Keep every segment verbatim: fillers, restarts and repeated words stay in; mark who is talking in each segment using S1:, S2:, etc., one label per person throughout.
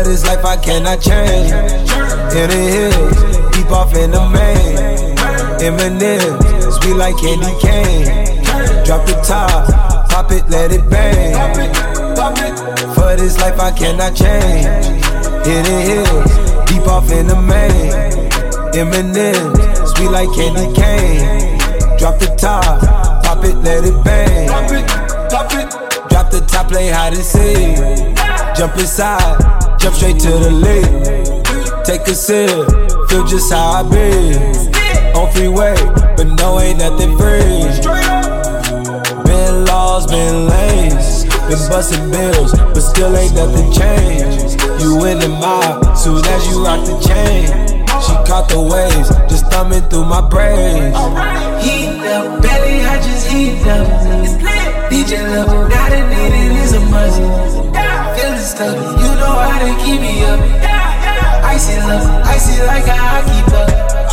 S1: this life I cannot change. In the hills, deep off in the main. Eminem, sweet like candy cane. Drop the top, pop it, let it bang. For this life I cannot change. In the hills, deep off in the main. Eminem, sweet like candy cane. Drop the top, pop it, let it bang. Drop the top, play hide and seek. Jump inside, jump straight to the lead. Take a sip, feel just how I be. On freeway, but no, ain't nothing free. Been laws, been lanes. Been busting bills, but still ain't nothing changed. You in the mob, soon as you rock the chain. She caught the waves, just thumbing through my brains.
S2: Heat up, belly, I just heat up. D J level, not a need, it is a must. Feeling stuck, you know how to keep me up. Icy love, icy like a hockey puck.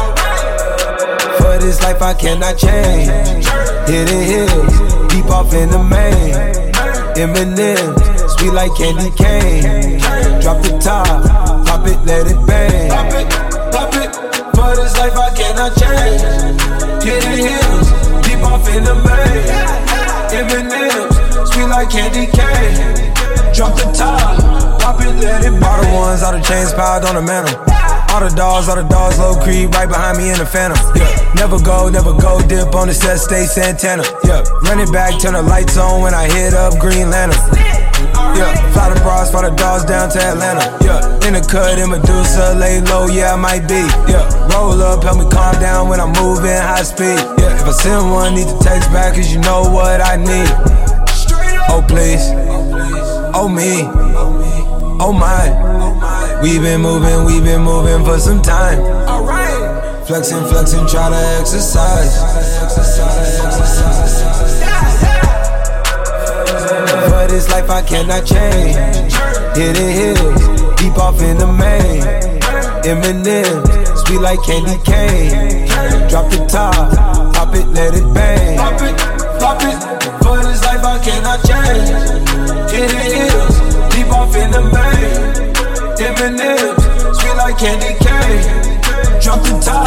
S1: For this life I cannot change. Hidden hills, deep off in the main. Eminem, sweet like candy cane. Drop the top, pop it, let it bang. Pop it, pop it. For this life I cannot change. Hidden hills, deep off in the main. Eminem, sweet like candy cane. Drop the top, pop it, let it bang. All the ones, all the chains piled on the mantle. All the dogs, all the dogs, low creep, right behind me in the phantom. Yeah, never go, never go, dip on the set, stay Santana. Yeah, run it back, turn the lights on when I hit up Green Lantern. Yeah, fly the bras, fly the dogs down to Atlanta. Yeah, in the cut, in Medusa, lay low, yeah, I might be. Yeah, roll up, help me calm down when I'm moving high speed. Yeah, if I send one, need to text back, cause you know what I need. Oh, please, oh, me, oh, my. We been moving, we been moving for some time. Alright. Flexing, flexing, try to exercise. For this life I cannot change. Hidden hills, deep off in the main. Eminem, sweet like candy cane. Drop the top, pop it, let it bang. Pop it, pop it. For this life I cannot change. Hidden hills, deep off in the main. Eminem, sweet like candy cane. Drop the top.